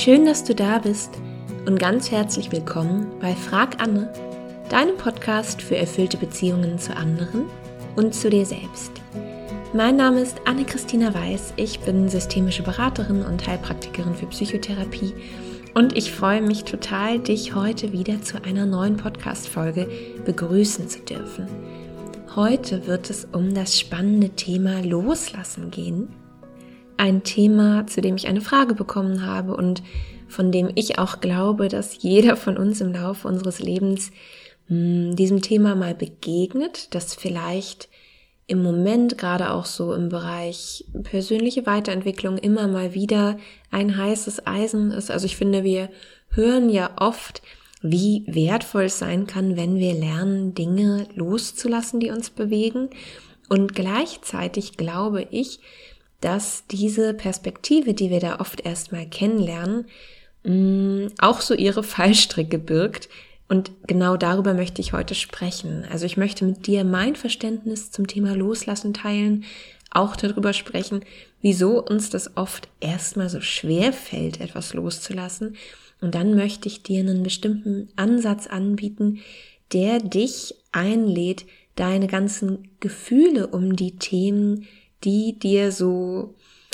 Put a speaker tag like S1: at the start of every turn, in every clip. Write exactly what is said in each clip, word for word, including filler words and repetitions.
S1: Schön, dass du da bist und ganz herzlich willkommen bei Frag Anne, deinem Podcast für erfüllte Beziehungen zu anderen und zu dir selbst. Mein Name ist Anne-Christina Weiß, ich bin systemische Beraterin und Heilpraktikerin für Psychotherapie und ich freue mich total, dich heute wieder zu einer neuen Podcast-Folge begrüßen zu dürfen. Heute wird es um das spannende Thema Loslassen gehen. Ein Thema, zu dem ich eine Frage bekommen habe und von dem ich auch glaube, dass jeder von uns im Laufe unseres Lebens mh, diesem Thema mal begegnet, das vielleicht im Moment gerade auch so im Bereich persönliche Weiterentwicklung immer mal wieder ein heißes Eisen ist. Also ich finde, wir hören ja oft, wie wertvoll es sein kann, wenn wir lernen, Dinge loszulassen, die uns bewegen. Und gleichzeitig glaube ich, dass diese Perspektive, die wir da oft erstmal kennenlernen, auch so ihre Fallstricke birgt. Und genau darüber möchte ich heute sprechen. Also ich möchte mit dir mein Verständnis zum Thema Loslassen teilen, auch darüber sprechen, wieso uns das oft erstmal so schwer fällt, etwas loszulassen. Und dann möchte ich dir einen bestimmten Ansatz anbieten, der dich einlädt, deine ganzen Gefühle um die Themen, die dir so,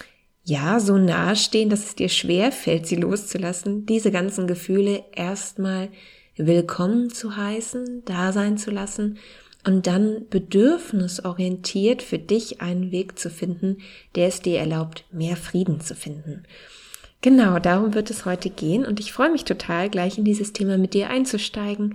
S1: ja, so nahe stehen, dass es dir schwer fällt, sie loszulassen, diese ganzen Gefühle erstmal willkommen zu heißen, da sein zu lassen und dann bedürfnisorientiert für dich einen Weg zu finden, der es dir erlaubt, mehr Frieden zu finden. Genau, darum wird es heute gehen und ich freue mich total, gleich in dieses Thema mit dir einzusteigen.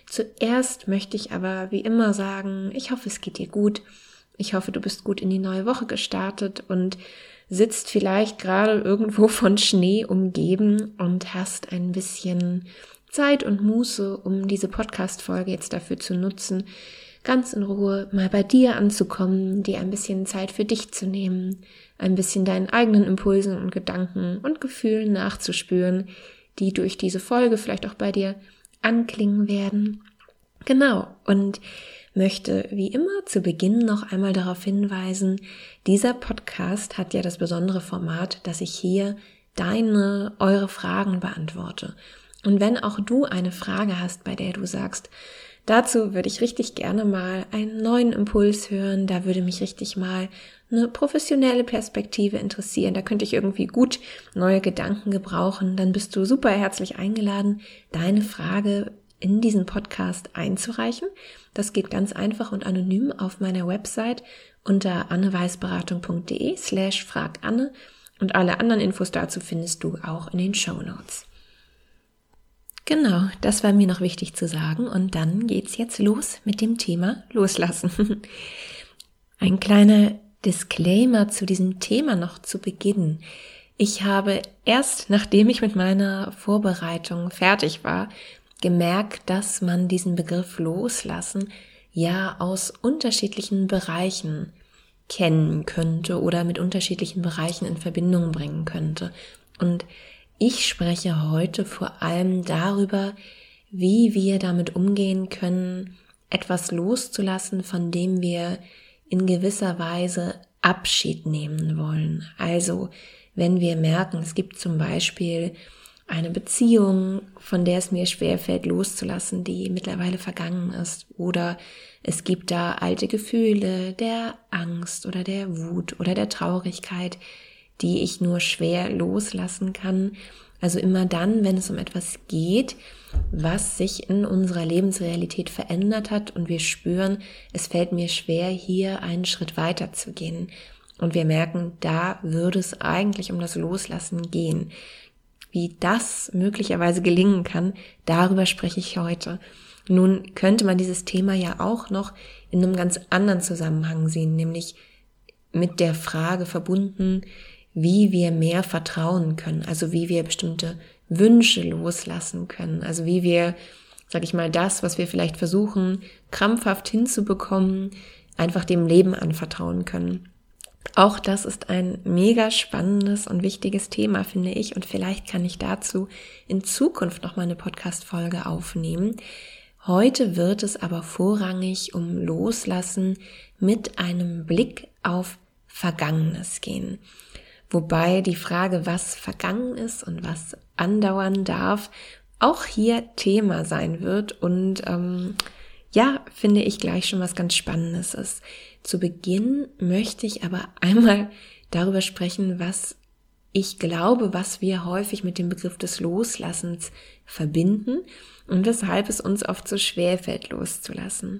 S1: Zuerst möchte ich aber wie immer sagen, ich hoffe, es geht dir gut. Ich hoffe, du bist gut in die neue Woche gestartet und sitzt vielleicht gerade irgendwo von Schnee umgeben und hast ein bisschen Zeit und Muße, um diese Podcast-Folge jetzt dafür zu nutzen, ganz in Ruhe mal bei dir anzukommen, dir ein bisschen Zeit für dich zu nehmen, ein bisschen deinen eigenen Impulsen und Gedanken und Gefühlen nachzuspüren, die durch diese Folge vielleicht auch bei dir anklingen werden. Genau, und möchte wie immer zu Beginn noch einmal darauf hinweisen, dieser Podcast hat ja das besondere Format, dass ich hier deine, eure Fragen beantworte. Und wenn auch du eine Frage hast, bei der du sagst, dazu würde ich richtig gerne mal einen neuen Impuls hören, da würde mich richtig mal eine professionelle Perspektive interessieren, da könnte ich irgendwie gut neue Gedanken gebrauchen, dann bist du super herzlich eingeladen, deine Frage in diesen Podcast einzureichen. Das geht ganz einfach und anonym auf meiner Website unter anneweisberatung.de slash fraganne und alle anderen Infos dazu findest du auch in den Shownotes. Genau, das war mir noch wichtig zu sagen und dann geht's jetzt los mit dem Thema Loslassen. Ein kleiner Disclaimer zu diesem Thema noch zu Beginn. Ich habe erst, nachdem ich mit meiner Vorbereitung fertig war, gemerkt, dass man diesen Begriff Loslassen ja aus unterschiedlichen Bereichen kennen könnte oder mit unterschiedlichen Bereichen in Verbindung bringen könnte. Und ich spreche heute vor allem darüber, wie wir damit umgehen können, etwas loszulassen, von dem wir in gewisser Weise Abschied nehmen wollen. Also, wenn wir merken, es gibt zum Beispiel eine Beziehung, von der es mir schwerfällt loszulassen, die mittlerweile vergangen ist. Oder es gibt da alte Gefühle der Angst oder der Wut oder der Traurigkeit, die ich nur schwer loslassen kann. Also immer dann, wenn es um etwas geht, was sich in unserer Lebensrealität verändert hat und wir spüren, es fällt mir schwer, hier einen Schritt weiter zu gehen. Und wir merken, da würde es eigentlich um das Loslassen gehen. Wie das möglicherweise gelingen kann, darüber spreche ich heute. Nun könnte man dieses Thema ja auch noch in einem ganz anderen Zusammenhang sehen, nämlich mit der Frage verbunden, wie wir mehr vertrauen können, also wie wir bestimmte Wünsche loslassen können, also wie wir, sag ich mal, das, was wir vielleicht versuchen, krampfhaft hinzubekommen, einfach dem Leben anvertrauen können. Auch das ist ein mega spannendes und wichtiges Thema, finde ich, und vielleicht kann ich dazu in Zukunft noch mal eine Podcast-Folge aufnehmen. Heute wird es aber vorrangig um Loslassen mit einem Blick auf Vergangenes gehen. wobei die Frage, was vergangen ist und was andauern darf, auch hier Thema sein wird und ähm, ja, finde ich gleich schon was ganz Spannendes ist. Zu Beginn möchte ich aber einmal darüber sprechen, was ich glaube, was wir häufig mit dem Begriff des Loslassens verbinden und weshalb es uns oft so schwer fällt, loszulassen.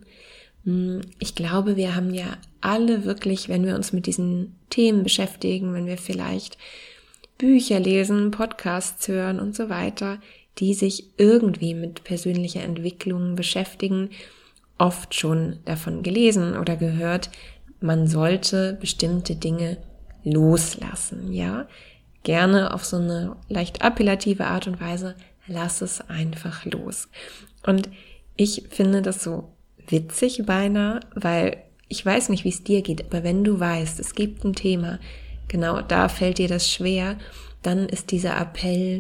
S1: Ich glaube, wir haben ja alle wirklich, wenn wir uns mit diesen Themen beschäftigen, wenn wir vielleicht Bücher lesen, Podcasts hören und so weiter, die sich irgendwie mit persönlicher Entwicklung beschäftigen, oft schon davon gelesen oder gehört, man sollte bestimmte Dinge loslassen, ja? Gerne auf so eine leicht appellative Art und Weise, lass es einfach los. Und ich finde das so witzig beinahe, weil ich weiß nicht, wie es dir geht, aber wenn du weißt, es gibt ein Thema, genau da fällt dir das schwer, dann ist dieser Appell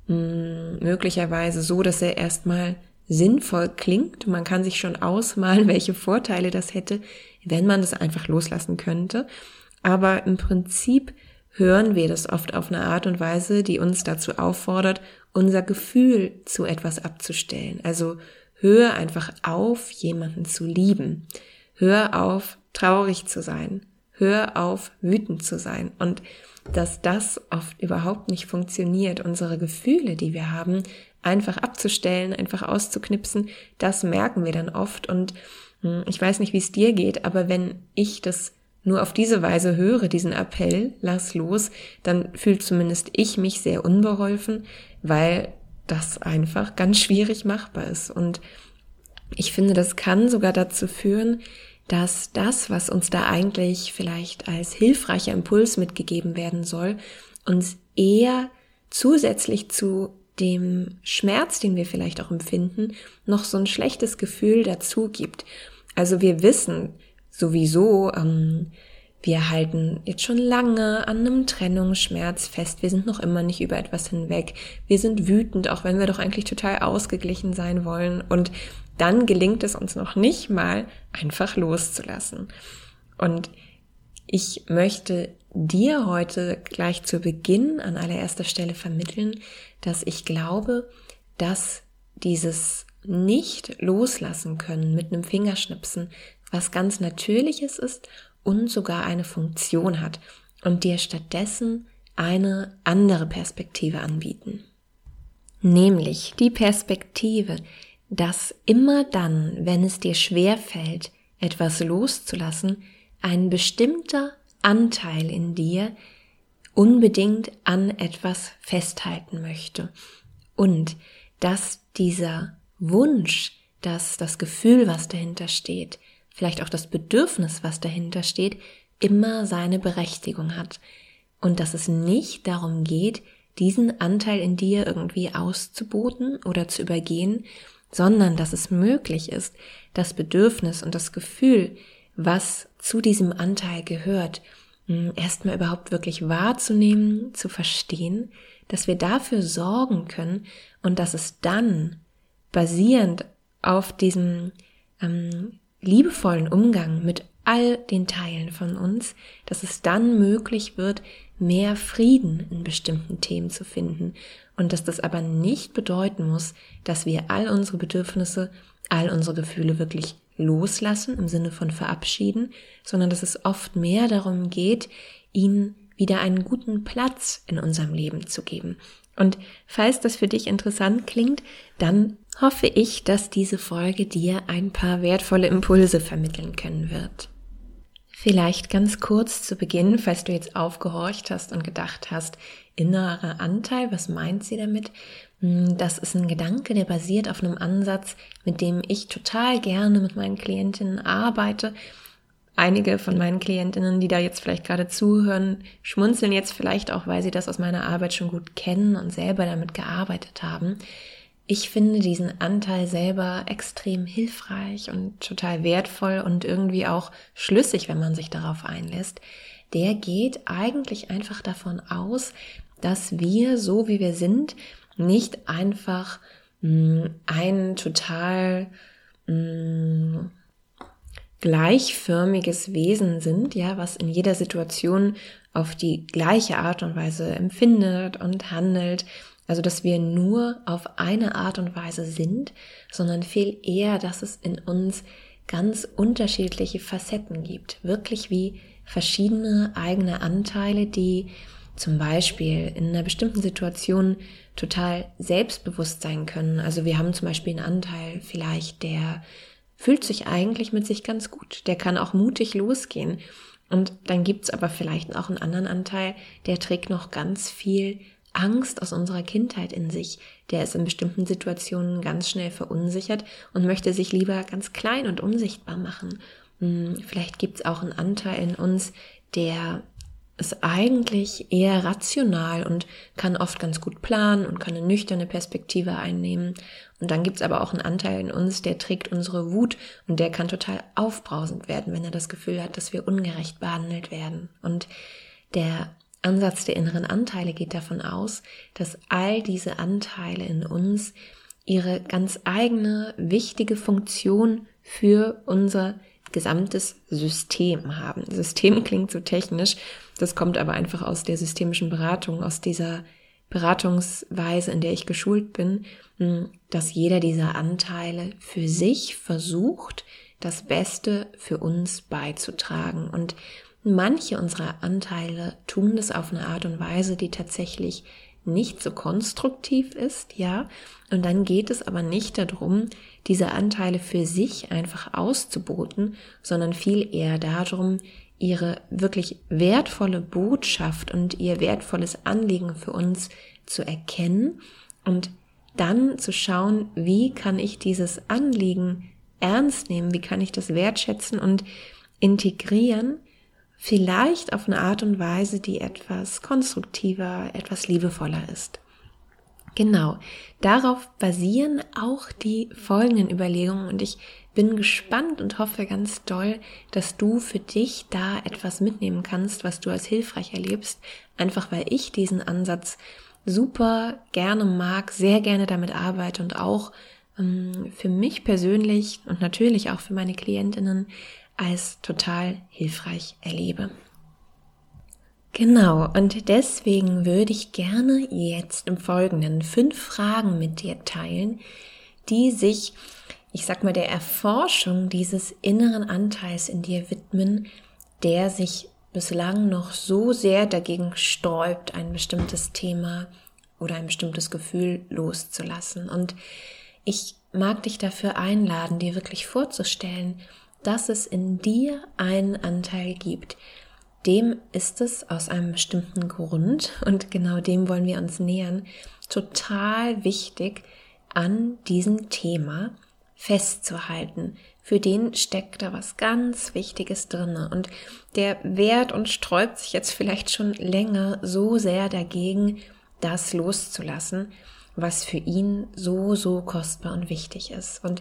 S1: mh, möglicherweise so, dass er erstmal sinnvoll klingt. Man kann sich schon ausmalen, welche Vorteile das hätte, wenn man das einfach loslassen könnte. Aber im Prinzip hören wir das oft auf eine Art und Weise, die uns dazu auffordert, unser Gefühl zu etwas abzustellen. Also hör einfach auf, jemanden zu lieben. Hör auf, traurig zu sein. Hör auf, wütend zu sein. Und dass das oft überhaupt nicht funktioniert, unsere Gefühle, die wir haben, einfach abzustellen, einfach auszuknipsen, das merken wir dann oft. Und ich weiß nicht, wie es dir geht, aber wenn ich das nur auf diese Weise höre, diesen Appell, lass los, dann fühlt zumindest ich mich sehr unbeholfen, weil das einfach ganz schwierig machbar ist. Und ich finde, das kann sogar dazu führen, dass das, was uns da eigentlich vielleicht als hilfreicher Impuls mitgegeben werden soll, uns eher zusätzlich zu dem Schmerz, den wir vielleicht auch empfinden, noch so ein schlechtes Gefühl dazu gibt. Also wir wissen sowieso, ähm, wir halten jetzt schon lange an einem Trennungsschmerz fest. Wir sind noch immer nicht über etwas hinweg. Wir sind wütend, auch wenn wir doch eigentlich total ausgeglichen sein wollen. Und dann gelingt es uns noch nicht mal, einfach loszulassen. Und ich möchte dir heute gleich zu Beginn an allererster Stelle vermitteln, dass ich glaube, dass dieses nicht loslassen können mit einem Fingerschnipsen was ganz Natürliches ist und sogar eine Funktion hat und dir stattdessen eine andere Perspektive anbieten. Nämlich die Perspektive, dass immer dann, wenn es dir schwerfällt, etwas loszulassen, ein bestimmter Anteil in dir unbedingt an etwas festhalten möchte und dass dieser Wunsch, dass das Gefühl, was dahinter steht, vielleicht auch das Bedürfnis, was dahinter steht, immer seine Berechtigung hat und dass es nicht darum geht, diesen Anteil in dir irgendwie auszuboten oder zu übergehen, sondern dass es möglich ist, das Bedürfnis und das Gefühl, was zu diesem Anteil gehört, erstmal überhaupt wirklich wahrzunehmen, zu verstehen, dass wir dafür sorgen können und dass es dann basierend auf diesem ähm, liebevollen Umgang mit all den Teilen von uns, dass es dann möglich wird, mehr Frieden in bestimmten Themen zu finden und dass das aber nicht bedeuten muss, dass wir all unsere Bedürfnisse, all unsere Gefühle wirklich loslassen, im Sinne von verabschieden, sondern dass es oft mehr darum geht, ihnen wieder einen guten Platz in unserem Leben zu geben. Und falls das für dich interessant klingt, dann hoffe ich, dass diese Folge dir ein paar wertvolle Impulse vermitteln können wird. Vielleicht ganz kurz zu Beginn, falls du jetzt aufgehorcht hast und gedacht hast, innerer Anteil, was meint sie damit? Das ist ein Gedanke, der basiert auf einem Ansatz, mit dem ich total gerne mit meinen Klientinnen arbeite. Einige von meinen Klientinnen, die da jetzt vielleicht gerade zuhören, schmunzeln jetzt vielleicht auch, weil sie das aus meiner Arbeit schon gut kennen und selber damit gearbeitet haben. Ich finde diesen Anteil selber extrem hilfreich und total wertvoll und irgendwie auch schlüssig, wenn man sich darauf einlässt. Der geht eigentlich einfach davon aus, dass wir, so wie wir sind, nicht einfach mh, ein total mh, gleichförmiges Wesen sind, ja, was in jeder Situation auf die gleiche Art und Weise empfindet und handelt. Also, dass wir nur auf eine Art und Weise sind, sondern viel eher, dass es in uns ganz unterschiedliche Facetten gibt. Wirklich wie verschiedene eigene Anteile, die zum Beispiel in einer bestimmten Situation total selbstbewusst sein können. Also wir haben zum Beispiel einen Anteil vielleicht, der fühlt sich eigentlich mit sich ganz gut. Der kann auch mutig losgehen. Und dann gibt's aber vielleicht auch einen anderen Anteil, der trägt noch ganz viel Angst aus unserer Kindheit in sich. Der ist in bestimmten Situationen ganz schnell verunsichert und möchte sich lieber ganz klein und unsichtbar machen. Vielleicht gibt's auch einen Anteil in uns, der ist eigentlich eher rational und kann oft ganz gut planen und kann eine nüchterne Perspektive einnehmen. Und dann gibt's aber auch einen Anteil in uns, der trägt unsere Wut und der kann total aufbrausend werden, wenn er das Gefühl hat, dass wir ungerecht behandelt werden. Und der Ansatz der inneren Anteile geht davon aus, dass all diese Anteile in uns ihre ganz eigene, wichtige Funktion für unser gesamtes System haben. System klingt so technisch, das kommt aber einfach aus der systemischen Beratung, aus dieser Beratungsweise, in der ich geschult bin, dass jeder dieser Anteile für sich versucht, das Beste für uns beizutragen. Und manche unserer Anteile tun das auf eine Art und Weise, die tatsächlich nicht so konstruktiv ist, ja. Und dann geht es aber nicht darum, diese Anteile für sich einfach auszuboten, sondern viel eher darum, ihre wirklich wertvolle Botschaft und ihr wertvolles Anliegen für uns zu erkennen und dann zu schauen, wie kann ich dieses Anliegen ernst nehmen, wie kann ich das wertschätzen und integrieren, vielleicht auf eine Art und Weise, die etwas konstruktiver, etwas liebevoller ist. Genau, darauf basieren auch die folgenden Überlegungen und ich bin gespannt und hoffe ganz doll, dass du für dich da etwas mitnehmen kannst, was du als hilfreich erlebst, einfach weil ich diesen Ansatz super gerne mag, sehr gerne damit arbeite und auch ähm, für mich persönlich und natürlich auch für meine Klientinnen als total hilfreich erlebe. Genau, und deswegen würde ich gerne jetzt im Folgenden fünf Fragen mit dir teilen, die sich, ich sag mal, der Erforschung dieses inneren Anteils in dir widmen, der sich bislang noch so sehr dagegen sträubt, ein bestimmtes Thema oder ein bestimmtes Gefühl loszulassen. Und ich mag dich dafür einladen, dir wirklich vorzustellen, dass es in dir einen Anteil gibt. Dem ist es aus einem bestimmten Grund, und genau dem wollen wir uns nähern, total wichtig, an diesem Thema festzuhalten. Für den steckt da was ganz Wichtiges drin. Und der wehrt und sträubt sich jetzt vielleicht schon länger so sehr dagegen, das loszulassen, was für ihn so, so kostbar und wichtig ist. Und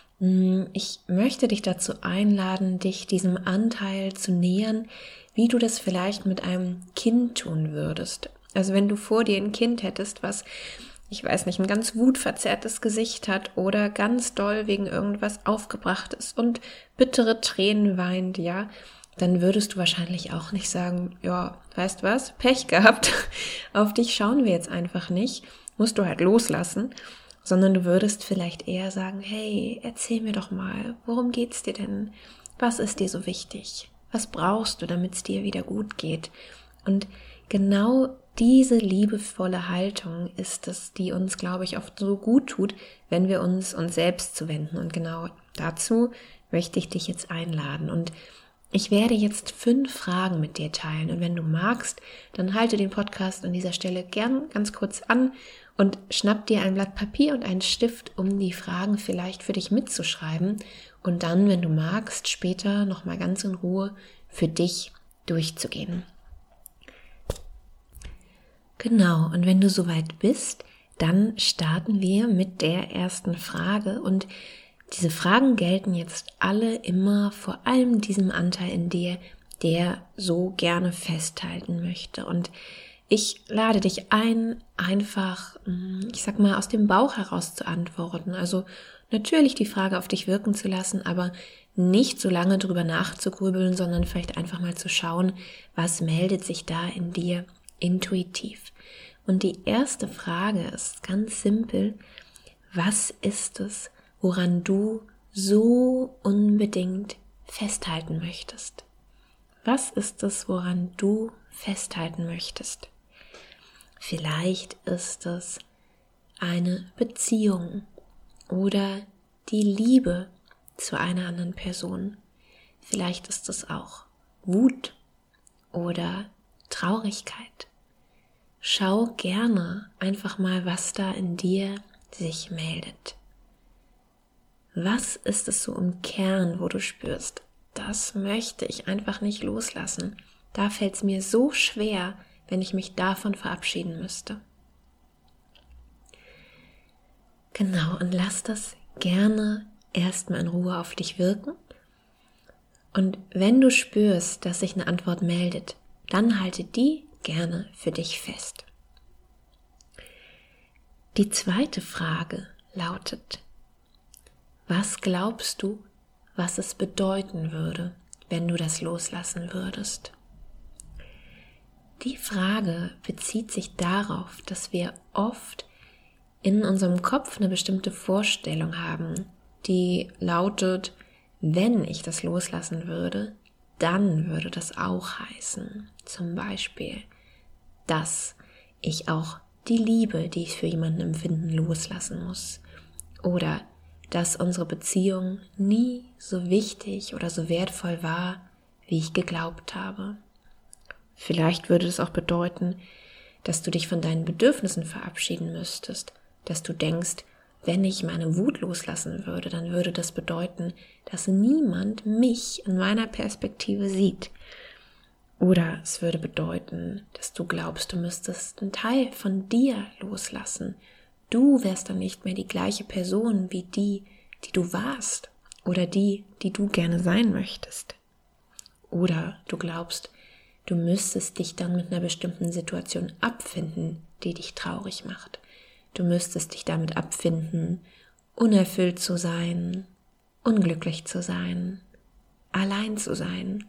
S1: ich möchte dich dazu einladen, dich diesem Anteil zu nähern, wie du das vielleicht mit einem Kind tun würdest. Also wenn du vor dir ein Kind hättest, was, ich weiß nicht, ein ganz wutverzerrtes Gesicht hat oder ganz doll wegen irgendwas aufgebracht ist und bittere Tränen weint, ja, dann würdest du wahrscheinlich auch nicht sagen, ja, weißt was, Pech gehabt, auf dich schauen wir jetzt einfach nicht, musst du halt loslassen, sondern du würdest vielleicht eher sagen, hey, erzähl mir doch mal, worum geht's dir denn? Was ist dir so wichtig? Was brauchst du, damit es dir wieder gut geht? Und genau diese liebevolle Haltung ist es, die uns, glaube ich, oft so gut tut, wenn wir uns uns selbst zuwenden. Und genau dazu möchte ich dich jetzt einladen. Und ich werde jetzt fünf Fragen mit dir teilen. Und wenn du magst, dann halte den Podcast an dieser Stelle gern ganz kurz an und schnapp dir ein Blatt Papier und einen Stift, um die Fragen vielleicht für dich mitzuschreiben und dann, wenn du magst, später nochmal ganz in Ruhe für dich durchzugehen. Genau, und wenn du soweit bist, dann starten wir mit der ersten Frage und diese Fragen gelten jetzt alle immer vor allem diesem Anteil in dir, der so gerne festhalten möchte. Und ich lade dich ein, einfach, ich sag mal, aus dem Bauch heraus zu antworten. Also natürlich die Frage auf dich wirken zu lassen, aber nicht so lange drüber nachzugrübeln, sondern vielleicht einfach mal zu schauen, was meldet sich da in dir intuitiv. Und die erste Frage ist ganz simpel: Was ist es, woran du so unbedingt festhalten möchtest? Was ist es, woran du festhalten möchtest? Vielleicht ist es eine Beziehung oder die Liebe zu einer anderen Person. Vielleicht ist es auch Wut oder Traurigkeit. Schau gerne einfach mal, was da in dir sich meldet. Was ist es so im Kern, wo du spürst, das möchte ich einfach nicht loslassen. Da fällt es mir so schwer, wenn ich mich davon verabschieden müsste. Genau, und lass das gerne erstmal in Ruhe auf dich wirken. Und wenn du spürst, dass sich eine Antwort meldet, dann halte die gerne für dich fest. Die zweite Frage lautet: Was glaubst du, was es bedeuten würde, wenn du das loslassen würdest? Die Frage bezieht sich darauf, dass wir oft in unserem Kopf eine bestimmte Vorstellung haben, die lautet: Wenn ich das loslassen würde, dann würde das auch heißen, zum Beispiel, dass ich auch die Liebe, die ich für jemanden empfinde, loslassen muss. Oder dass unsere Beziehung nie so wichtig oder so wertvoll war, wie ich geglaubt habe. Vielleicht würde es auch bedeuten, dass du dich von deinen Bedürfnissen verabschieden müsstest, dass du denkst, wenn ich meine Wut loslassen würde, dann würde das bedeuten, dass niemand mich in meiner Perspektive sieht. Oder es würde bedeuten, dass du glaubst, du müsstest einen Teil von dir loslassen. Du wärst dann nicht mehr die gleiche Person wie die, die du warst oder die, die du gerne sein möchtest. Oder du glaubst, du müsstest dich dann mit einer bestimmten Situation abfinden, die dich traurig macht. Du müsstest dich damit abfinden, unerfüllt zu sein, unglücklich zu sein, allein zu sein.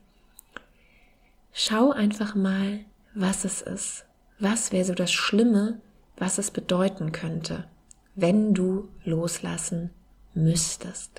S1: Schau einfach mal, was es ist. Was wäre so das Schlimme, was es bedeuten könnte, wenn du loslassen müsstest.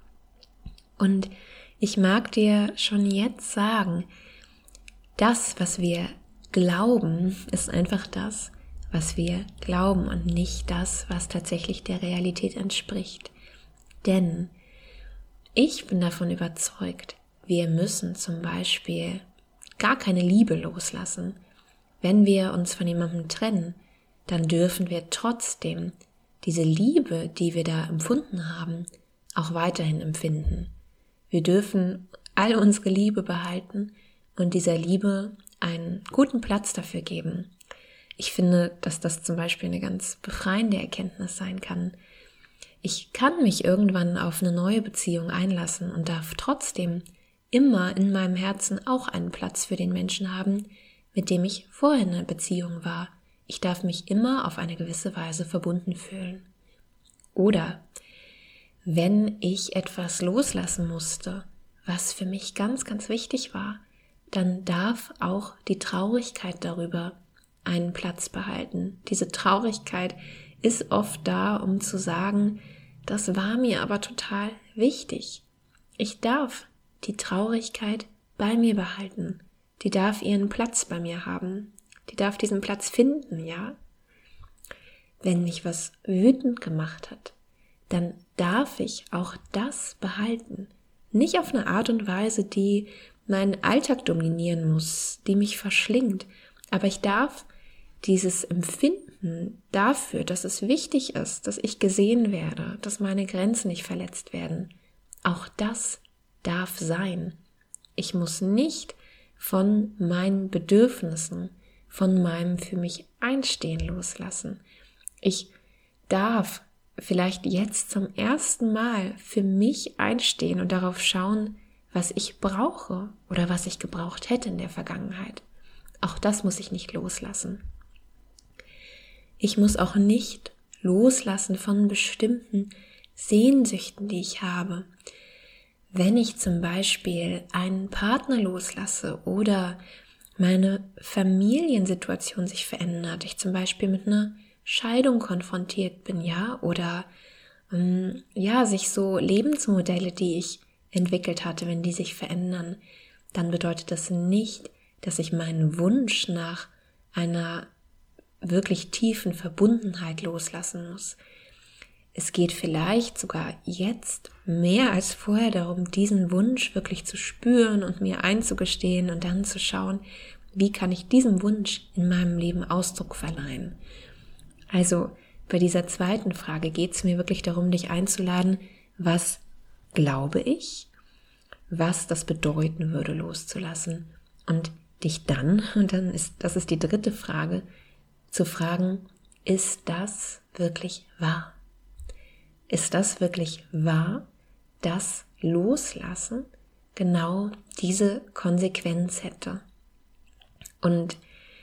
S1: Und ich mag dir schon jetzt sagen, das, was wir glauben, ist einfach das, was wir glauben und nicht das, was tatsächlich der Realität entspricht. Denn ich bin davon überzeugt, wir müssen zum Beispiel gar keine Liebe loslassen. Wenn wir uns von jemandem trennen, dann dürfen wir trotzdem diese Liebe, die wir da empfunden haben, auch weiterhin empfinden. Wir dürfen all unsere Liebe behalten und dieser Liebe einen guten Platz dafür geben. Ich finde, dass das zum Beispiel eine ganz befreiende Erkenntnis sein kann. Ich kann mich irgendwann auf eine neue Beziehung einlassen und darf trotzdem immer in meinem Herzen auch einen Platz für den Menschen haben, mit dem ich vorher in einer Beziehung war. Ich darf mich immer auf eine gewisse Weise verbunden fühlen. Oder wenn ich etwas loslassen musste, was für mich ganz, ganz wichtig war, dann darf auch die Traurigkeit darüber einen Platz behalten. Diese Traurigkeit ist oft da, um zu sagen, das war mir aber total wichtig. Ich darf die Traurigkeit bei mir behalten. Die darf ihren Platz bei mir haben. Die darf diesen Platz finden, ja? Wenn mich was wütend gemacht hat, dann darf ich auch das behalten. Nicht auf eine Art und Weise, die meinen Alltag dominieren muss, die mich verschlingt. Aber ich darf dieses Empfinden dafür, dass es wichtig ist, dass ich gesehen werde, dass meine Grenzen nicht verletzt werden, auch das darf sein. Ich muss nicht von meinen Bedürfnissen, von meinem für mich Einstehen loslassen. Ich darf vielleicht jetzt zum ersten Mal für mich einstehen und darauf schauen, was ich brauche oder was ich gebraucht hätte in der Vergangenheit. Auch das muss ich nicht loslassen. Ich muss auch nicht loslassen von bestimmten Sehnsüchten, die ich habe. wenn ich zum Beispiel einen Partner loslasse oder meine Familiensituation sich verändert, ich zum Beispiel mit einer Scheidung konfrontiert bin, ja, oder ähm, ja, sich so Lebensmodelle, die ich entwickelt hatte, wenn die sich verändern, dann bedeutet das nicht, dass ich meinen Wunsch nach einer wirklich tiefen Verbundenheit loslassen muss. Es geht vielleicht sogar jetzt mehr als vorher darum, diesen Wunsch wirklich zu spüren und mir einzugestehen und dann zu schauen, wie kann ich diesem Wunsch in meinem Leben Ausdruck verleihen. Also bei dieser zweiten Frage geht es mir wirklich darum, dich einzuladen, was glaube ich, was das bedeuten würde, loszulassen und dich dann, und dann ist, das ist die dritte Frage, zu fragen, ist das wirklich wahr? Ist das wirklich wahr, dass Loslassen genau diese Konsequenz hätte? Und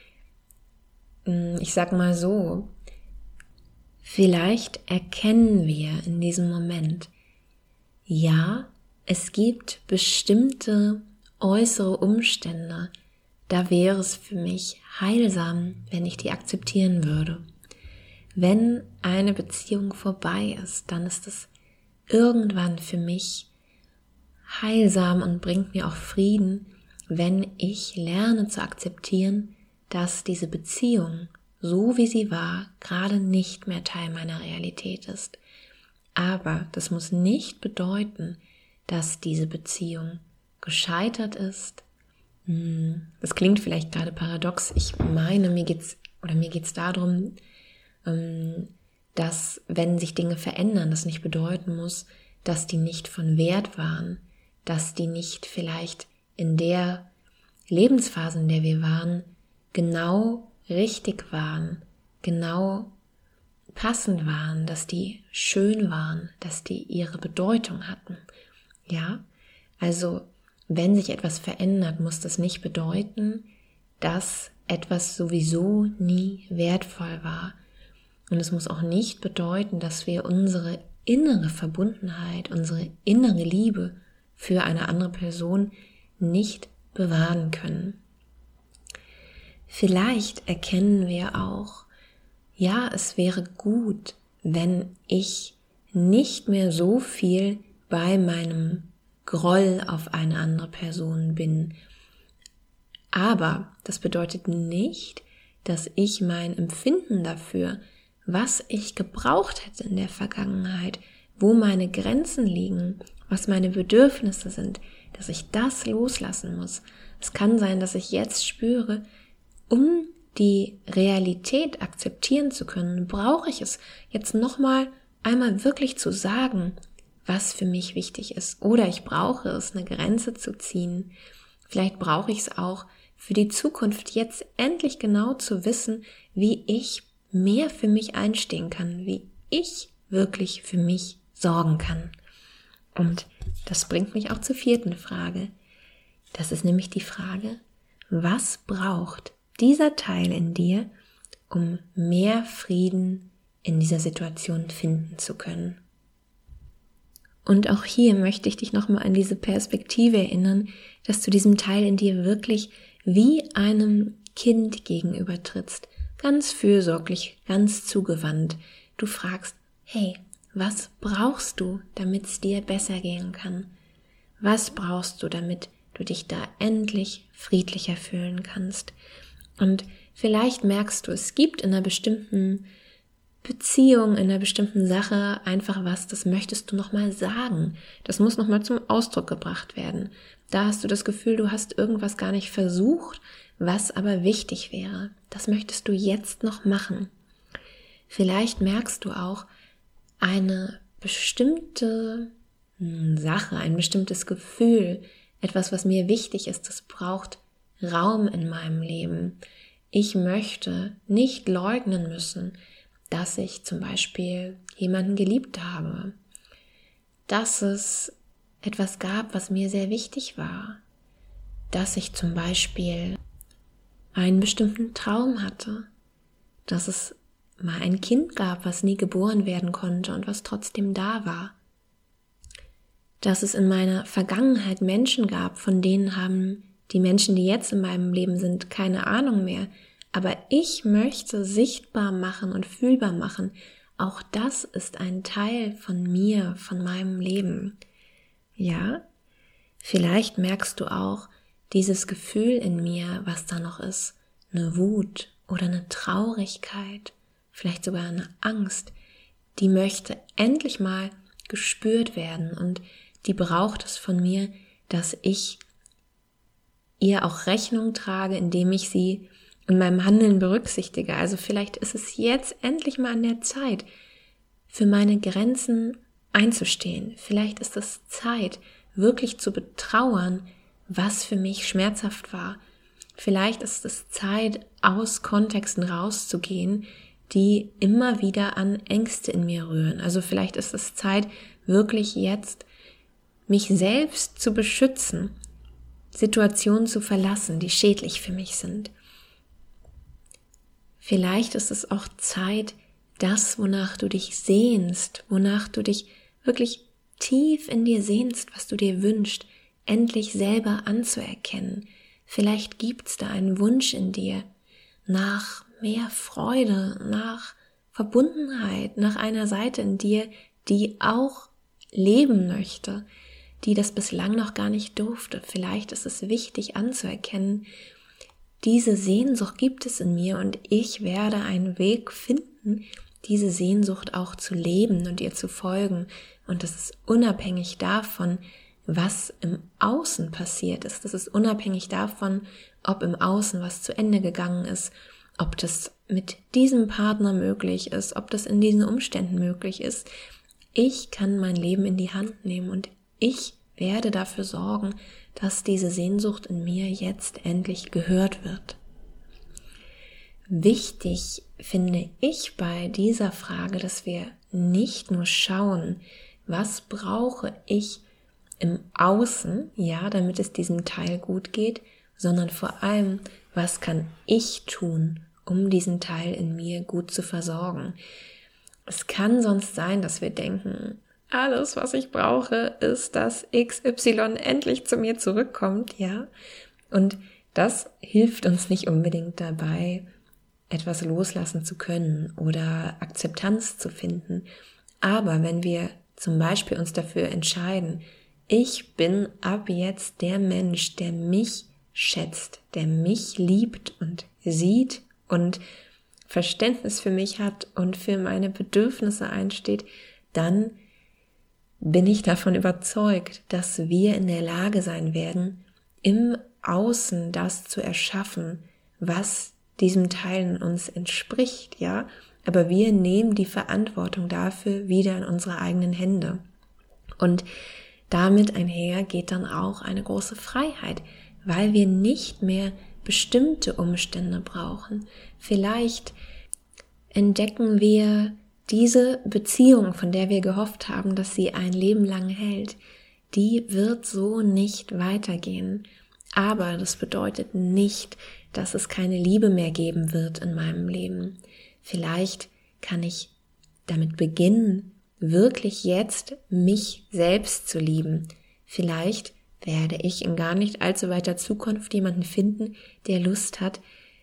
S1: ich sag mal so, vielleicht erkennen wir in diesem Moment, ja, es gibt bestimmte äußere Umstände, da wäre es für mich heilsam, wenn ich die akzeptieren würde. Wenn eine Beziehung vorbei ist, dann ist es irgendwann für mich heilsam und bringt mir auch Frieden, wenn ich lerne zu akzeptieren, dass diese Beziehung, so wie sie war, gerade nicht mehr Teil meiner Realität ist. Aber das muss nicht bedeuten, dass diese Beziehung gescheitert ist. Das klingt vielleicht gerade paradox. Ich meine, mir geht's oder mir geht's darum, dass wenn sich Dinge verändern, das nicht bedeuten muss, dass die nicht von Wert waren, dass die nicht vielleicht in der Lebensphase, in der wir waren, genau richtig waren, genau passend waren, dass die schön waren, dass die ihre Bedeutung hatten. Ja, also wenn sich etwas verändert, muss das nicht bedeuten, dass etwas sowieso nie wertvoll war. Und es muss auch nicht bedeuten, dass wir unsere innere Verbundenheit, unsere innere Liebe für eine andere Person nicht bewahren können. Vielleicht erkennen wir auch, ja, es wäre gut, wenn ich nicht mehr so viel bei meinem Groll auf eine andere Person bin. Aber das bedeutet nicht, dass ich mein Empfinden dafür, was ich gebraucht hätte in der Vergangenheit, wo meine Grenzen liegen, was meine Bedürfnisse sind, dass ich das loslassen muss. Es kann sein, dass ich jetzt spüre, um die Realität akzeptieren zu können, brauche ich es jetzt nochmal einmal wirklich zu sagen, was für mich wichtig ist. Oder ich brauche es, eine Grenze zu ziehen. Vielleicht brauche ich es auch für die Zukunft, jetzt endlich genau zu wissen, wie ich mehr für mich einstehen kann, wie ich wirklich für mich sorgen kann. Und das bringt mich auch zur vierten Frage. Das ist nämlich die Frage, was braucht dieser Teil in dir, um mehr Frieden in dieser Situation finden zu können? Und auch hier möchte ich dich nochmal an diese Perspektive erinnern, dass du diesem Teil in dir wirklich wie einem Kind gegenüber trittst, ganz fürsorglich, ganz zugewandt. Du fragst, hey, was brauchst du, damit es dir besser gehen kann? Was brauchst du, damit du dich da endlich friedlicher fühlen kannst? Und vielleicht merkst du, es gibt in einer bestimmten Beziehung, in einer bestimmten Sache einfach was, das möchtest du nochmal sagen. Das muss nochmal zum Ausdruck gebracht werden. Da hast du das Gefühl, du hast irgendwas gar nicht versucht, was aber wichtig wäre. Das möchtest du jetzt noch machen. Vielleicht merkst du auch eine bestimmte Sache, ein bestimmtes Gefühl, etwas, was mir wichtig ist, das braucht Raum in meinem Leben. Ich möchte nicht leugnen müssen, dass ich zum Beispiel jemanden geliebt habe, dass es etwas gab, was mir sehr wichtig war, dass ich zum Beispiel einen bestimmten Traum hatte, dass es mal ein Kind gab, was nie geboren werden konnte und was trotzdem da war. dass es in meiner Vergangenheit Menschen gab, von denen haben die Menschen, die jetzt in meinem Leben sind, keine Ahnung mehr. Aber ich möchte sichtbar machen und fühlbar machen, auch das ist ein Teil von mir, von meinem Leben. Ja, vielleicht merkst du auch dieses Gefühl in mir, was da noch ist, eine Wut oder eine Traurigkeit, vielleicht sogar eine Angst, die möchte endlich mal gespürt werden und die braucht es von mir, dass ich ihr auch Rechnung trage, indem ich sie in meinem Handeln berücksichtige. Also vielleicht ist es jetzt endlich mal an der Zeit, für meine Grenzen einzustehen. Vielleicht ist es Zeit, wirklich zu betrauern, was für mich schmerzhaft war. Vielleicht ist es Zeit, aus Kontexten rauszugehen, die immer wieder an Ängste in mir rühren. Also vielleicht ist es Zeit, wirklich jetzt mich selbst zu beschützen, Situationen zu verlassen, die schädlich für mich sind. Vielleicht ist es auch Zeit, das, wonach du dich sehnst, wonach du dich wirklich tief in dir sehnst, was du dir wünschst, endlich selber anzuerkennen. Vielleicht gibt's da einen Wunsch in dir nach mehr Freude, nach Verbundenheit, nach einer Seite in dir, die auch leben möchte, die das bislang noch gar nicht durfte. Vielleicht ist es wichtig anzuerkennen, diese Sehnsucht gibt es in mir und ich werde einen Weg finden, diese Sehnsucht auch zu leben und ihr zu folgen. Und das ist unabhängig davon, was im Außen passiert ist. Das ist unabhängig davon, ob im Außen was zu Ende gegangen ist, ob das mit diesem Partner möglich ist, ob das in diesen Umständen möglich ist. Ich kann mein Leben in die Hand nehmen und ich werde dafür sorgen, dass diese Sehnsucht in mir jetzt endlich gehört wird. Wichtig finde ich bei dieser Frage, dass wir nicht nur schauen, was brauche ich im Außen, ja, damit es diesem Teil gut geht, sondern vor allem, was kann ich tun, um diesen Teil in mir gut zu versorgen. Es kann sonst sein, dass wir denken, alles, was ich brauche, ist, dass X Y endlich zu mir zurückkommt, ja. Und das hilft uns nicht unbedingt dabei, etwas loslassen zu können oder Akzeptanz zu finden. Aber wenn wir zum Beispiel uns dafür entscheiden, ich bin ab jetzt der Mensch, der mich schätzt, der mich liebt und sieht und Verständnis für mich hat und für meine Bedürfnisse einsteht, dann bin ich davon überzeugt, dass wir in der Lage sein werden, im Außen das zu erschaffen, was diesem Teil in uns entspricht, ja, aber wir nehmen die Verantwortung dafür wieder in unsere eigenen Hände. Und damit einher geht dann auch eine große Freiheit, weil wir nicht mehr bestimmte Umstände brauchen. Vielleicht entdecken wir diese Beziehung, von der wir gehofft haben, dass sie ein Leben lang hält, die wird so nicht weitergehen. Aber das bedeutet nicht, dass es keine Liebe mehr geben wird in meinem Leben. Vielleicht kann ich damit beginnen, wirklich jetzt mich selbst zu lieben. Vielleicht werde ich in gar nicht allzu weiter Zukunft jemanden finden, der Lust hat,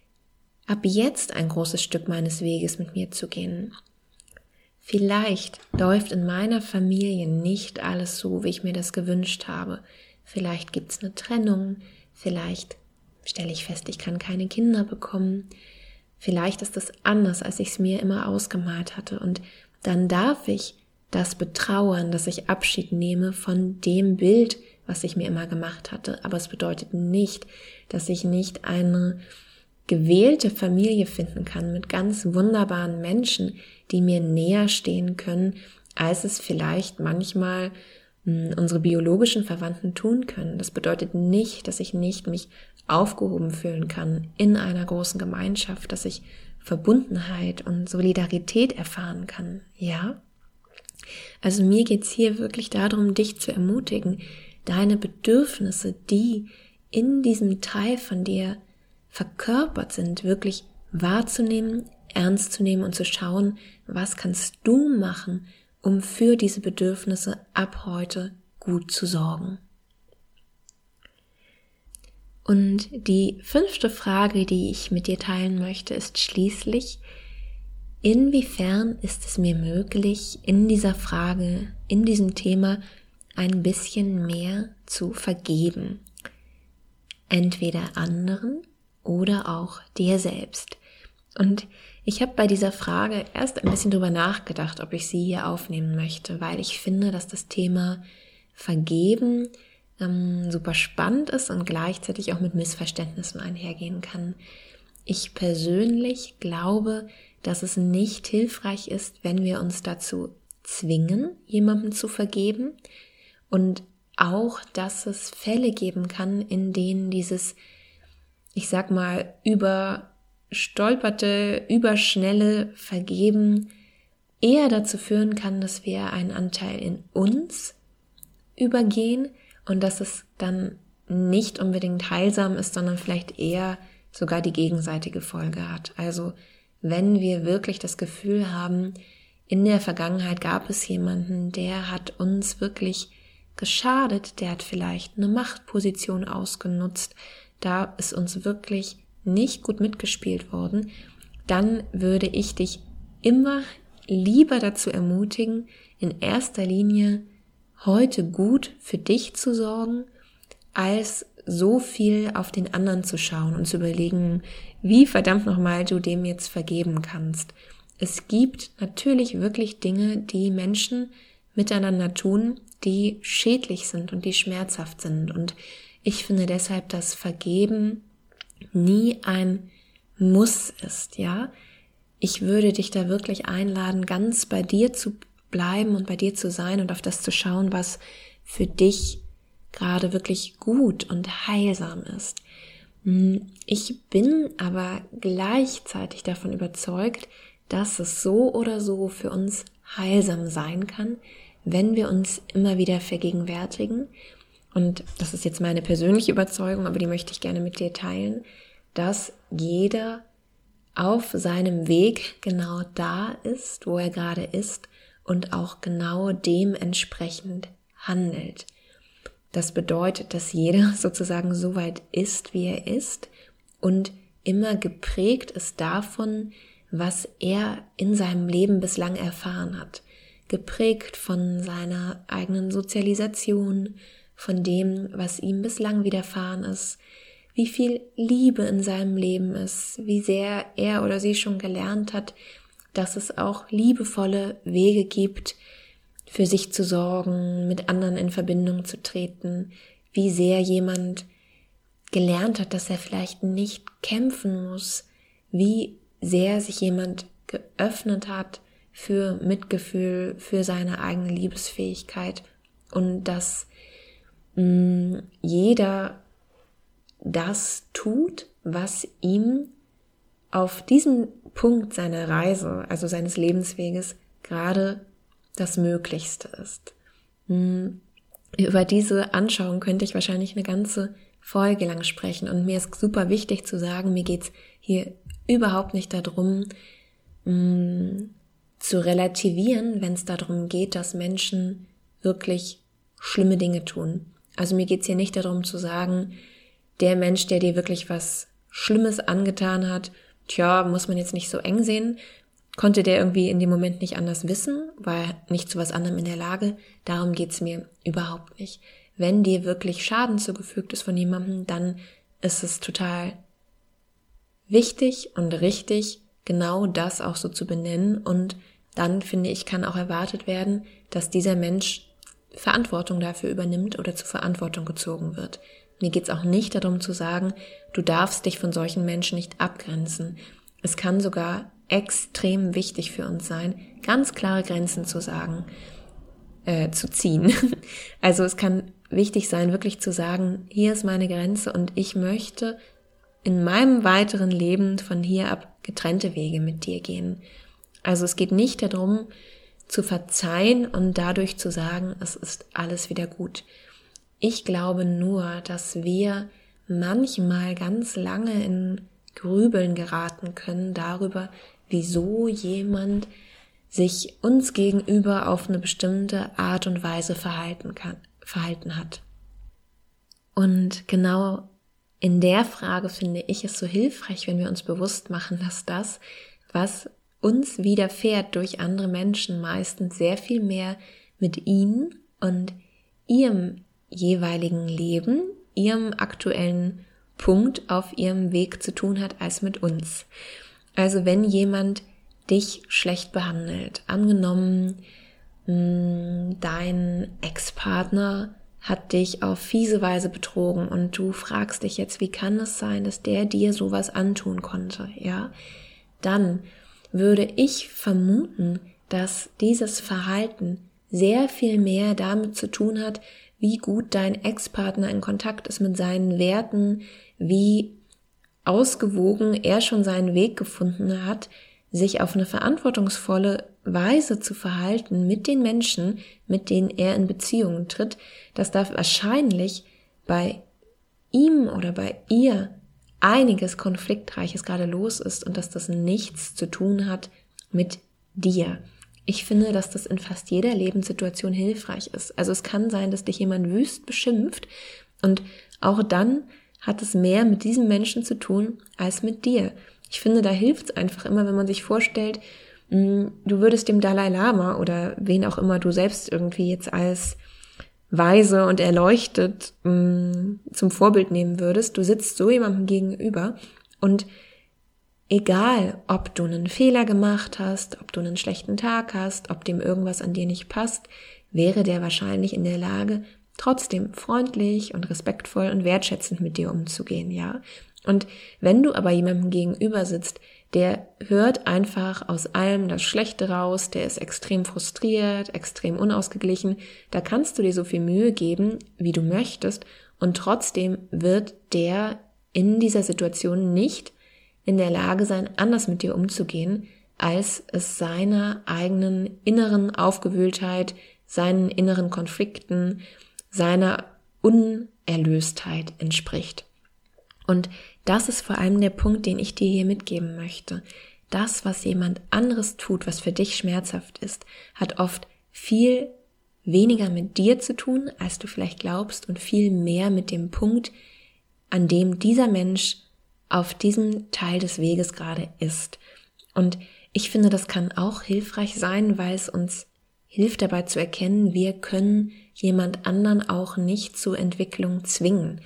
S1: ab jetzt ein großes Stück meines Weges mit mir zu gehen. Vielleicht läuft in meiner Familie nicht alles so, wie ich mir das gewünscht habe. Vielleicht gibt's eine Trennung, vielleicht stelle ich fest, ich kann keine Kinder bekommen. Vielleicht ist es anders, als ich es mir immer ausgemalt hatte. Und dann darf ich das betrauern, dass ich Abschied nehme von dem Bild, was ich mir immer gemacht hatte. Aber es bedeutet nicht, dass ich nicht eine gewählte Familie finden kann mit ganz wunderbaren Menschen, die mir näher stehen können, als es vielleicht manchmal mh, unsere biologischen Verwandten tun können. Das bedeutet nicht, dass ich nicht mich aufgehoben fühlen kann in einer großen Gemeinschaft, dass ich Verbundenheit und Solidarität erfahren kann, ja? Also mir geht's hier wirklich darum, dich zu ermutigen, deine Bedürfnisse, die in diesem Teil von dir verkörpert sind, wirklich wahrzunehmen, ernst zu nehmen und zu schauen, was kannst du machen, um für diese Bedürfnisse ab heute gut zu sorgen. Und die fünfte Frage, die ich mit dir teilen möchte, ist schließlich: Inwiefern ist es mir möglich, in dieser Frage, in diesem Thema ein bisschen mehr zu vergeben? Entweder anderen oder auch dir selbst. Und ich habe bei dieser Frage erst ein bisschen drüber nachgedacht, ob ich sie hier aufnehmen möchte, weil ich finde, dass das Thema Vergeben ähm, super spannend ist und gleichzeitig auch mit Missverständnissen einhergehen kann. Ich persönlich glaube, dass es nicht hilfreich ist, wenn wir uns dazu zwingen, jemandem zu vergeben, und auch, dass es Fälle geben kann, in denen dieses, ich sag mal, überstolperte, überschnelle Vergeben eher dazu führen kann, dass wir einen Anteil in uns übergehen und dass es dann nicht unbedingt heilsam ist, sondern vielleicht eher sogar die gegenseitige Folge hat. Also wenn wir wirklich das Gefühl haben, in der Vergangenheit gab es jemanden, der hat uns wirklich geschadet, der hat vielleicht eine Machtposition ausgenutzt, da ist uns wirklich nicht gut mitgespielt worden, dann würde ich dich immer lieber dazu ermutigen, in erster Linie heute gut für dich zu sorgen, als so viel auf den anderen zu schauen und zu überlegen, wie verdammt nochmal du dem jetzt vergeben kannst. Es gibt natürlich wirklich Dinge, die Menschen miteinander tun, die schädlich sind und die schmerzhaft sind. Und ich finde deshalb, dass Vergeben nie ein Muss ist, ja. Ich würde dich da wirklich einladen, ganz bei dir zu bleiben und bei dir zu sein und auf das zu schauen, was für dich gerade wirklich gut und heilsam ist. Ich bin aber gleichzeitig davon überzeugt, dass es so oder so für uns heilsam sein kann, wenn wir uns immer wieder vergegenwärtigen, und das ist jetzt meine persönliche Überzeugung, aber die möchte ich gerne mit dir teilen, dass jeder auf seinem Weg genau da ist, wo er gerade ist und auch genau dementsprechend handelt. Das bedeutet, dass jeder sozusagen so weit ist, wie er ist und immer geprägt ist davon, was er in seinem Leben bislang erfahren hat. Geprägt von seiner eigenen Sozialisation, von dem, was ihm bislang widerfahren ist, wie viel Liebe in seinem Leben ist, wie sehr er oder sie schon gelernt hat, dass es auch liebevolle Wege gibt, für sich zu sorgen, mit anderen in Verbindung zu treten, wie sehr jemand gelernt hat, dass er vielleicht nicht kämpfen muss, wie sehr sich jemand geöffnet hat für Mitgefühl, für seine eigene Liebesfähigkeit, und dass mh, jeder das tut, was ihm auf diesem Punkt seiner Reise, also seines Lebensweges, gerade das Möglichste ist. Mh, über diese Anschauung könnte ich wahrscheinlich eine ganze Folge lang sprechen, und mir ist super wichtig zu sagen, mir geht's hier überhaupt nicht darum, mh, zu relativieren, wenn es darum geht, dass Menschen wirklich schlimme Dinge tun. Also mir geht's hier nicht darum zu sagen, der Mensch, der dir wirklich was Schlimmes angetan hat, tja, muss man jetzt nicht so eng sehen, konnte der irgendwie in dem Moment nicht anders wissen, war nicht zu was anderem in der Lage. Darum geht's mir überhaupt nicht. Wenn dir wirklich Schaden zugefügt ist von jemandem, dann ist es total wichtig und richtig, genau das auch so zu benennen, und dann, finde ich, kann auch erwartet werden, dass dieser Mensch Verantwortung dafür übernimmt oder zur Verantwortung gezogen wird. Mir geht's auch nicht darum zu sagen, du darfst dich von solchen Menschen nicht abgrenzen. Es kann sogar extrem wichtig für uns sein, ganz klare Grenzen zu sagen, äh, zu ziehen. Also es kann wichtig sein, wirklich zu sagen, hier ist meine Grenze und ich möchte in meinem weiteren Leben von hier ab getrennte Wege mit dir gehen. Also es geht nicht darum, zu verzeihen und dadurch zu sagen, es ist alles wieder gut. Ich glaube nur, dass wir manchmal ganz lange in Grübeln geraten können darüber, wieso jemand sich uns gegenüber auf eine bestimmte Art und Weise verhalten kann, verhalten hat. Und genau in der Frage finde ich es so hilfreich, wenn wir uns bewusst machen, dass das, was uns widerfährt durch andere Menschen, meistens sehr viel mehr mit ihnen und ihrem jeweiligen Leben, ihrem aktuellen Punkt auf ihrem Weg zu tun hat, als mit uns. Also wenn jemand dich schlecht behandelt, angenommen, mh, dein Ex-Partner hat dich auf fiese Weise betrogen und du fragst dich jetzt, wie kann es sein, dass der dir sowas antun konnte, ja? Dann würde ich vermuten, dass dieses Verhalten sehr viel mehr damit zu tun hat, wie gut dein Ex-Partner in Kontakt ist mit seinen Werten, wie ausgewogen er schon seinen Weg gefunden hat, sich auf eine verantwortungsvolle Weise zu verhalten mit den Menschen, mit denen er in Beziehungen tritt, dass da wahrscheinlich bei ihm oder bei ihr einiges Konfliktreiches gerade los ist und dass das nichts zu tun hat mit dir. Ich finde, dass das in fast jeder Lebenssituation hilfreich ist. Also es kann sein, dass dich jemand wüst beschimpft und auch dann hat es mehr mit diesem Menschen zu tun als mit dir. Ich finde, da hilft es einfach immer, wenn man sich vorstellt, du würdest dem Dalai Lama oder wen auch immer du selbst irgendwie jetzt als weise und erleuchtet mh, zum Vorbild nehmen würdest. Du sitzt so jemandem gegenüber und egal, ob du einen Fehler gemacht hast, ob du einen schlechten Tag hast, ob dem irgendwas an dir nicht passt, wäre der wahrscheinlich in der Lage, trotzdem freundlich und respektvoll und wertschätzend mit dir umzugehen, ja. Und wenn du aber jemandem gegenüber sitzt, der hört einfach aus allem das Schlechte raus, der ist extrem frustriert, extrem unausgeglichen, da kannst du dir so viel Mühe geben, wie du möchtest, und trotzdem wird der in dieser Situation nicht in der Lage sein, anders mit dir umzugehen, als es seiner eigenen inneren Aufgewühltheit, seinen inneren Konflikten, seiner Unerlöstheit entspricht. Und das ist vor allem der Punkt, den ich dir hier mitgeben möchte. Das, was jemand anderes tut, was für dich schmerzhaft ist, hat oft viel weniger mit dir zu tun, als du vielleicht glaubst, und viel mehr mit dem Punkt, an dem dieser Mensch auf diesem Teil des Weges gerade ist. Und ich finde, das kann auch hilfreich sein, weil es uns hilft dabei zu erkennen, wir können jemand anderen auch nicht zur Entwicklung zwingen.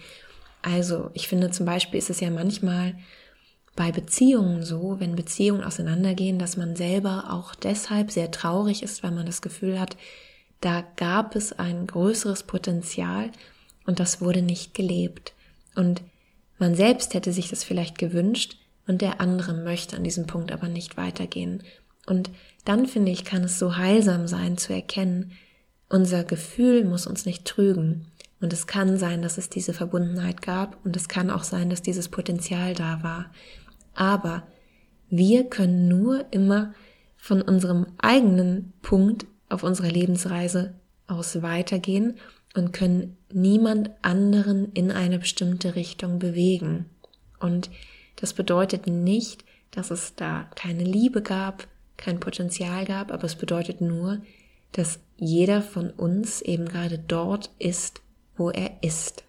S1: Also ich finde zum Beispiel ist es ja manchmal bei Beziehungen so, wenn Beziehungen auseinandergehen, dass man selber auch deshalb sehr traurig ist, weil man das Gefühl hat, da gab es ein größeres Potenzial und das wurde nicht gelebt. Und man selbst hätte sich das vielleicht gewünscht und der andere möchte an diesem Punkt aber nicht weitergehen. Und dann finde ich, kann es so heilsam sein zu erkennen, unser Gefühl muss uns nicht trügen. Und es kann sein, dass es diese Verbundenheit gab und es kann auch sein, dass dieses Potenzial da war. Aber wir können nur immer von unserem eigenen Punkt auf unserer Lebensreise aus weitergehen und können niemand anderen in eine bestimmte Richtung bewegen. Und das bedeutet nicht, dass es da keine Liebe gab, kein Potenzial gab, aber es bedeutet nur, dass jeder von uns eben gerade dort ist, wo er ist.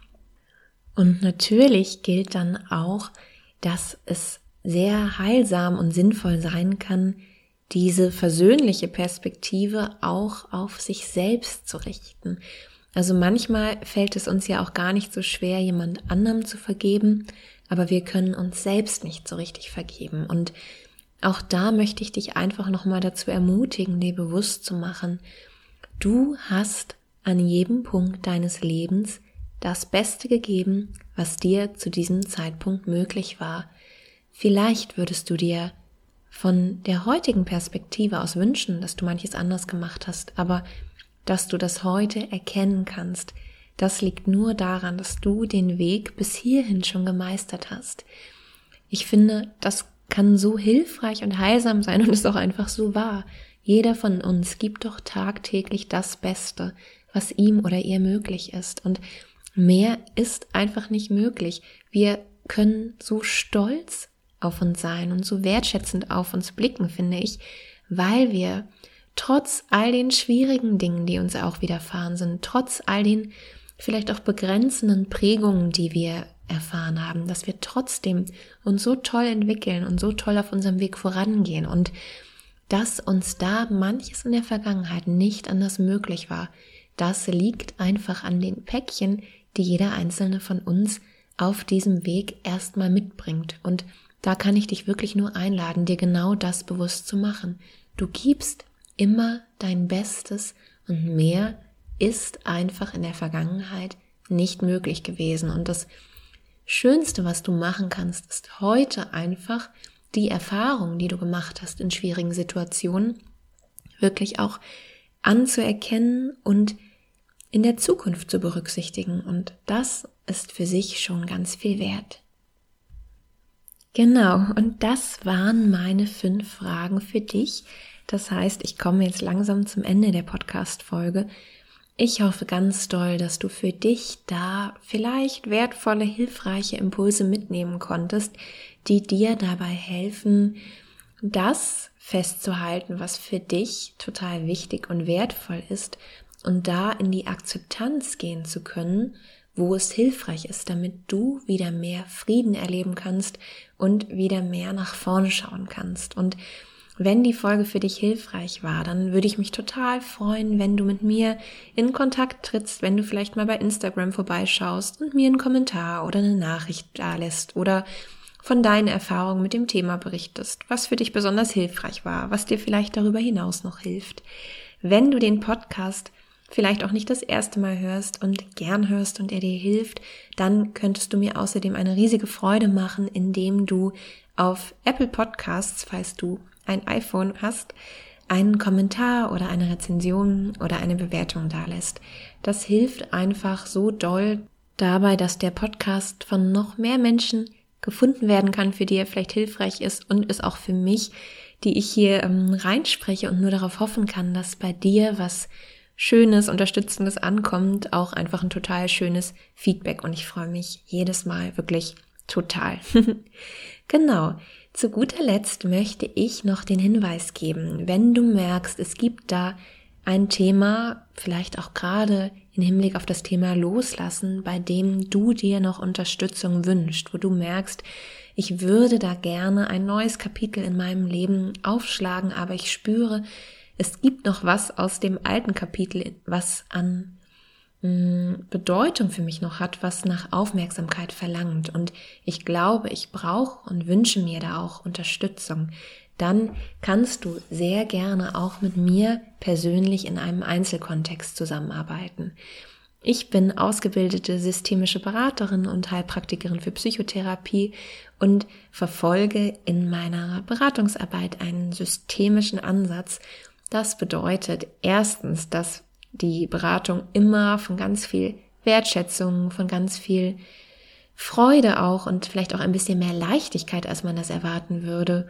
S1: Und natürlich gilt dann auch, dass es sehr heilsam und sinnvoll sein kann, diese versöhnliche Perspektive auch auf sich selbst zu richten. Also manchmal fällt es uns ja auch gar nicht so schwer, jemand anderem zu vergeben, aber wir können uns selbst nicht so richtig vergeben. Und auch da möchte ich dich einfach nochmal dazu ermutigen, dir bewusst zu machen, du hast an jedem Punkt deines Lebens das Beste gegeben, was dir zu diesem Zeitpunkt möglich war. Vielleicht würdest du dir von der heutigen Perspektive aus wünschen, dass du manches anders gemacht hast, aber dass du das heute erkennen kannst, das liegt nur daran, dass du den Weg bis hierhin schon gemeistert hast. Ich finde, das kann so hilfreich und heilsam sein und ist auch einfach so wahr. Jeder von uns gibt doch tagtäglich das Beste, was ihm oder ihr möglich ist. Und mehr ist einfach nicht möglich. Wir können so stolz auf uns sein und so wertschätzend auf uns blicken, finde ich, weil wir trotz all den schwierigen Dingen, die uns auch widerfahren sind, trotz all den vielleicht auch begrenzenden Prägungen, die wir erfahren haben, dass wir trotzdem uns so toll entwickeln und so toll auf unserem Weg vorangehen und dass uns da manches in der Vergangenheit nicht anders möglich war. Das liegt einfach an den Päckchen, die jeder einzelne von uns auf diesem Weg erstmal mitbringt. Und da kann ich dich wirklich nur einladen, dir genau das bewusst zu machen. Du gibst immer dein Bestes und mehr ist einfach in der Vergangenheit nicht möglich gewesen. Und das Schönste, was du machen kannst, ist heute einfach die Erfahrung, die du gemacht hast in schwierigen Situationen, wirklich auch anzuerkennen und in der Zukunft zu berücksichtigen. Und das ist für sich schon ganz viel wert. Genau, und das waren meine fünf Fragen für dich. Das heißt, ich komme jetzt langsam zum Ende der Podcast-Folge. Ich hoffe ganz doll, dass du für dich da vielleicht wertvolle, hilfreiche Impulse mitnehmen konntest, die dir dabei helfen, das festzuhalten, was für dich total wichtig und wertvoll ist und da in die Akzeptanz gehen zu können, wo es hilfreich ist, damit du wieder mehr Frieden erleben kannst und wieder mehr nach vorne schauen kannst. Und wenn die Folge für dich hilfreich war, dann würde ich mich total freuen, wenn du mit mir in Kontakt trittst, wenn du vielleicht mal bei Instagram vorbeischaust und mir einen Kommentar oder eine Nachricht dalässt oder von deinen Erfahrungen mit dem Thema berichtest, was für dich besonders hilfreich war, was dir vielleicht darüber hinaus noch hilft. Wenn du den Podcast vielleicht auch nicht das erste Mal hörst und gern hörst und er dir hilft, dann könntest du mir außerdem eine riesige Freude machen, indem du auf Apple Podcasts, falls du ein iPhone hast, einen Kommentar oder eine Rezension oder eine Bewertung dalässt. Das hilft einfach so doll dabei, dass der Podcast von noch mehr Menschen gefunden werden kann, für die er vielleicht hilfreich ist und ist auch für mich, die ich hier ähm, reinspreche und nur darauf hoffen kann, dass bei dir was Schönes, Unterstützendes ankommt, auch einfach ein total schönes Feedback und ich freue mich jedes Mal wirklich total. Genau. Zu guter Letzt möchte ich noch den Hinweis geben, wenn du merkst, es gibt da ein Thema, vielleicht auch gerade im Hinblick auf das Thema Loslassen, bei dem du dir noch Unterstützung wünschst, wo du merkst, ich würde da gerne ein neues Kapitel in meinem Leben aufschlagen, aber ich spüre, es gibt noch was aus dem alten Kapitel, was an Bedeutung für mich noch hat, was nach Aufmerksamkeit verlangt und ich glaube, ich brauche und wünsche mir da auch Unterstützung, dann kannst du sehr gerne auch mit mir persönlich in einem Einzelkontext zusammenarbeiten. Ich bin ausgebildete systemische Beraterin und Heilpraktikerin für Psychotherapie und verfolge in meiner Beratungsarbeit einen systemischen Ansatz. Das bedeutet erstens, dass die Beratung immer von ganz viel Wertschätzung, von ganz viel Freude auch und vielleicht auch ein bisschen mehr Leichtigkeit, als man das erwarten würde,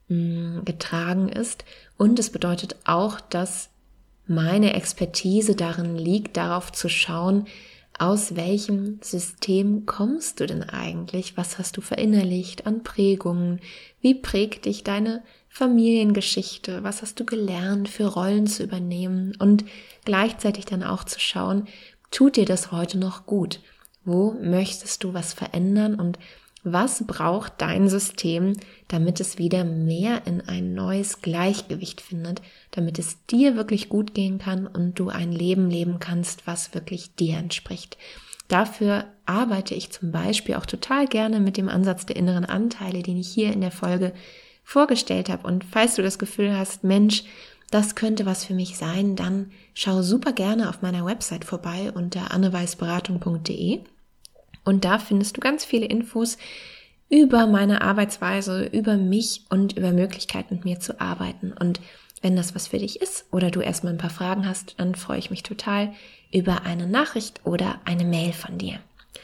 S1: getragen ist. Und es bedeutet auch, dass meine Expertise darin liegt, darauf zu schauen, aus welchem System kommst du denn eigentlich? Was hast du verinnerlicht an Prägungen? Wie prägt dich deine Familiengeschichte? Was hast du gelernt, für Rollen zu übernehmen? Und gleichzeitig dann auch zu schauen, tut dir das heute noch gut? Wo möchtest du was verändern? Und was braucht dein System, damit es wieder mehr in ein neues Gleichgewicht findet, damit es dir wirklich gut gehen kann und du ein Leben leben kannst, was wirklich dir entspricht. Dafür arbeite ich zum Beispiel auch total gerne mit dem Ansatz der inneren Anteile, den ich hier in der Folge vorgestellt habe. Und falls du das Gefühl hast, Mensch, das könnte was für mich sein, dann schau super gerne auf meiner Website vorbei unter anneweißberatung punkt de. Und da findest du ganz viele Infos über meine Arbeitsweise, über mich und über Möglichkeiten, mit mir zu arbeiten. Und wenn das was für dich ist oder du erstmal ein paar Fragen hast, dann freue ich mich total über eine Nachricht oder eine Mail von dir.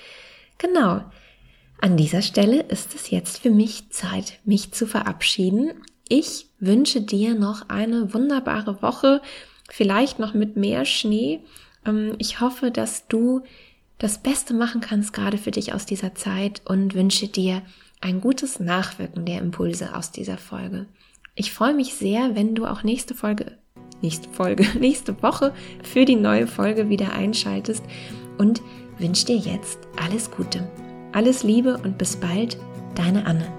S1: Genau, an dieser Stelle ist es jetzt für mich Zeit, mich zu verabschieden. Ich wünsche dir noch eine wunderbare Woche, vielleicht noch mit mehr Schnee. Ich hoffe, dass du das Beste machen kannst gerade für dich aus dieser Zeit und wünsche dir ein gutes Nachwirken der Impulse aus dieser Folge. Ich freue mich sehr, wenn du auch nächste Folge nächste Folge, nächste Woche für die neue Folge wieder einschaltest und wünsche dir jetzt alles Gute. Alles Liebe und bis bald, deine Anne.